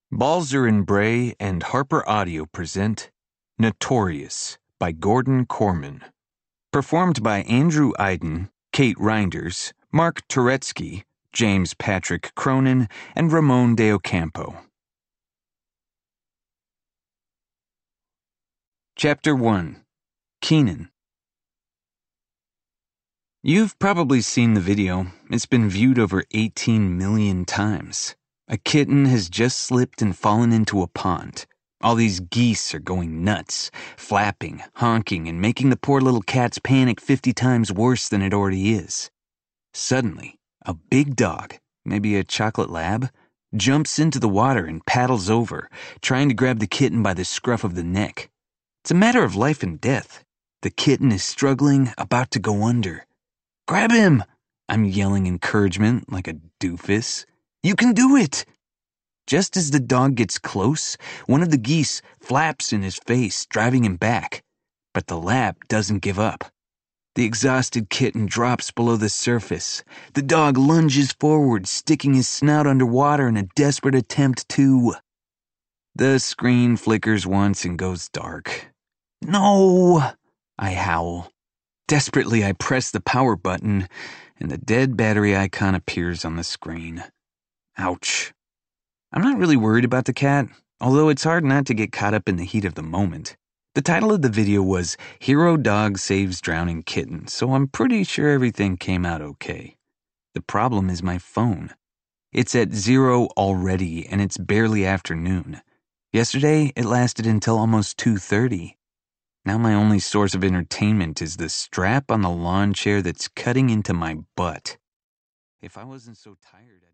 Balzer and Bray and Harper Audio present Notorious by Gordon Korman. Performed by Andrew Iden, Kate Reinders, Mark Turetsky, James Patrick Cronin, and Ramon de Ocampo. Chapter 1. Keenan. You've probably seen the video. It's been viewed over 18 million times. A kitten has just slipped and fallen into a pond. All these geese are going nuts, flapping, honking, and making the poor little cat's panic 50 times worse than it already is. Suddenly, a big dog, maybe a chocolate lab, jumps into the water and paddles over, trying to grab the kitten by the scruff of the neck. It's a matter of life and death. The kitten is struggling, about to go under. "Grab him!" I'm yelling encouragement like a doofus. "You can do it!" Just as the dog gets close, one of the geese flaps in his face, driving him back. But the lab doesn't give up. The exhausted kitten drops below the surface. The dog lunges forward, sticking his snout underwater in a desperate attempt to... The screen flickers once and goes dark. "No!" I howl. Desperately, I press the power button, and the dead battery icon appears on the screen. Ouch. I'm not really worried about the cat, although it's hard not to get caught up in the heat of the moment. The title of the video was Hero Dog Saves Drowning Kitten, so I'm pretty sure everything came out okay. The problem is my phone. It's at 0 already, and it's barely afternoon. Yesterday, it lasted until almost 2:30. Now my only source of entertainment is the strap on the lawn chair that's cutting into my butt. If I wasn't so tired...